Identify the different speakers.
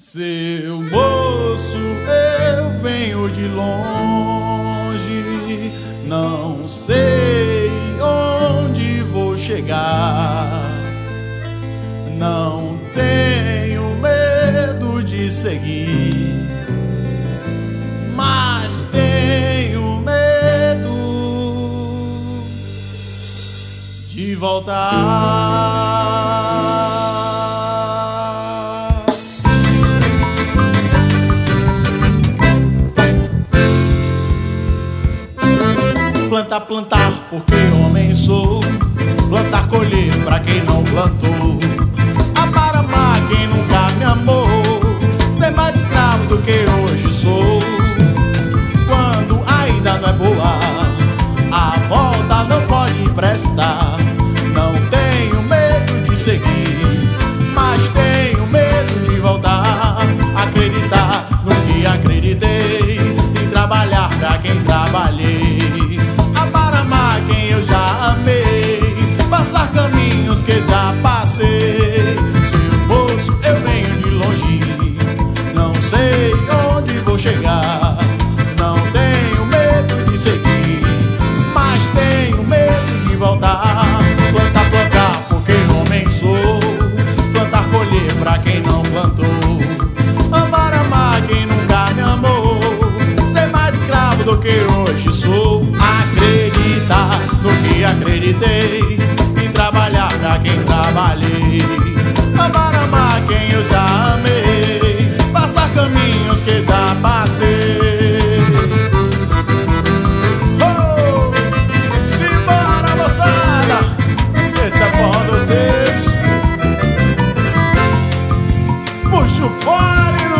Speaker 1: Seu moço, eu venho de longe, não sei onde vou chegar. Não tenho medo de seguir, mas tenho medo de voltar. Plantar, plantar, porque homem sou. Plantar, colher, pra quem não plantou. Amar, amar, quem nunca me amou. Ser mais escravo do que hoje sou. Quando ainda não é boa, a volta não pode prestar. Não tenho medo de seguir, mas tenho medo de voltar. Acreditar no que acreditei e trabalhar pra quem trabalhei. Amar quem eu já amei, passar caminhos que já passei. Seu moço, eu venho de longe, não sei onde vou chegar. Não tenho medo de seguir, mas tenho medo de voltar. Plantar, plantar, porque homem sou. Plantar, colher, pra quem não plantou. Amar, amar, quem nunca me amou. Ser mais escravo do que hoje sou. Acreditar no que acreditei e trabalhar pra quem trabalhei. Amar, amar quem eu já amei, passar caminhos que já passei. Oh, simbora, moçada, esse é por vocês. Puxa o fole.